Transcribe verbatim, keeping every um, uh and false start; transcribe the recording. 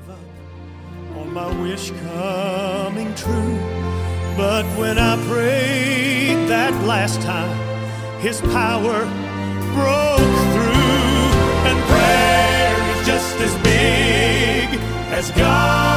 give up on my wish coming true. But when I prayed that last time, his power broke through. And prayer is just as big as God.